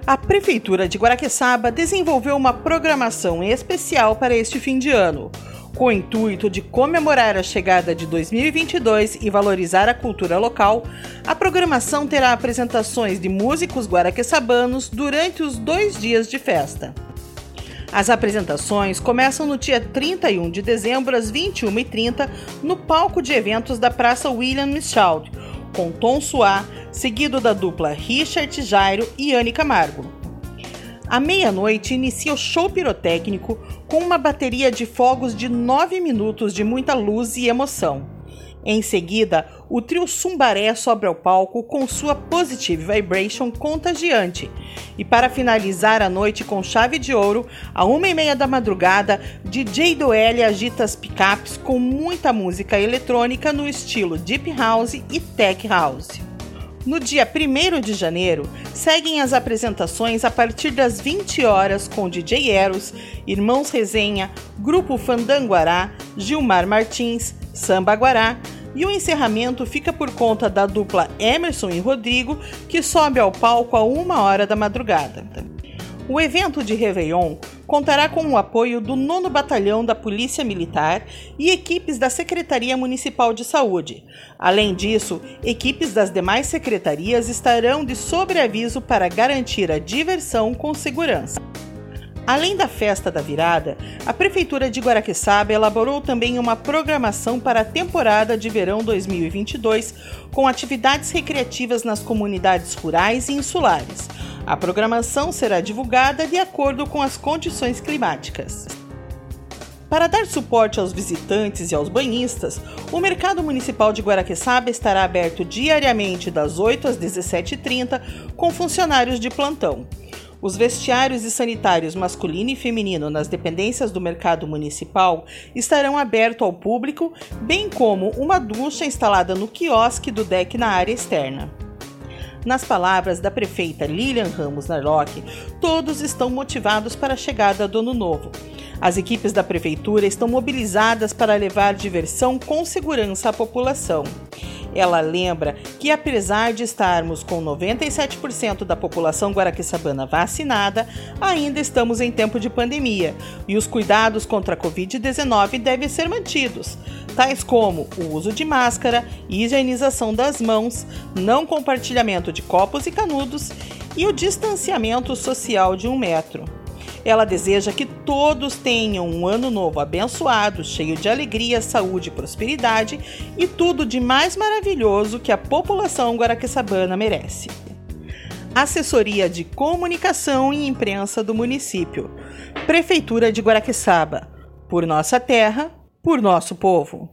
A Prefeitura de Guaraqueçaba desenvolveu uma programação especial para este fim de ano. Com o intuito de comemorar a chegada de 2022 e valorizar a cultura local, a programação terá apresentações de músicos guaraqueçabanos durante os 2 dias de festa. As apresentações começam no dia 31 de dezembro, às 21h30, no palco de eventos da Praça William Michaud, com Tom Suá, seguido da dupla Richard Jairo e Anny Camargo. À meia-noite inicia o show pirotécnico com uma bateria de fogos de 9 minutos de muita luz e emoção. Em seguida, o trio Sumbaré sobe ao palco com sua Positive Vibration contagiante. E para finalizar a noite com chave de ouro, à 1h30 da madrugada, DJ Doelle agita as picapes com muita música eletrônica no estilo Deep House e Tech House. No dia 1º de janeiro, seguem as apresentações a partir das 20 horas com DJ Eros, Irmãos Resenha, Grupo Fandanguará, Gilmar Martins, Samba Guará, e o encerramento fica por conta da dupla Emerson e Rodrigo, que sobe ao palco a 1h da madrugada. O evento de Réveillon contará com o apoio do 9º Batalhão da Polícia Militar e equipes da Secretaria Municipal de Saúde. Além disso, equipes das demais secretarias estarão de sobreaviso para garantir a diversão com segurança. Além da festa da virada, a Prefeitura de Guaraqueçaba elaborou também uma programação para a temporada de verão 2022, com atividades recreativas nas comunidades rurais e insulares. A programação será divulgada de acordo com as condições climáticas. Para dar suporte aos visitantes e aos banhistas, o Mercado Municipal de Guaraqueçaba estará aberto diariamente das 8 às 17h30, com funcionários de plantão. Os vestiários e sanitários masculino e feminino nas dependências do Mercado Municipal estarão abertos ao público, bem como uma ducha instalada no quiosque do deck na área externa. Nas palavras da prefeita Lilian Ramos Narlock, todos estão motivados para a chegada do Ano Novo. As equipes da Prefeitura estão mobilizadas para levar diversão com segurança à população. Ela lembra que, apesar de estarmos com 97% da população guaraqueçabana vacinada, ainda estamos em tempo de pandemia e os cuidados contra a Covid-19 devem ser mantidos, tais como o uso de máscara, higienização das mãos, não compartilhamento de copos e canudos e o distanciamento social de 1 metro. Ela deseja que todos tenham um ano novo abençoado, cheio de alegria, saúde e prosperidade e tudo de mais maravilhoso que a população guaraqueçabana merece. Assessoria de Comunicação e Imprensa do município. Prefeitura de Guaraqueçaba. Por nossa terra, por nosso povo.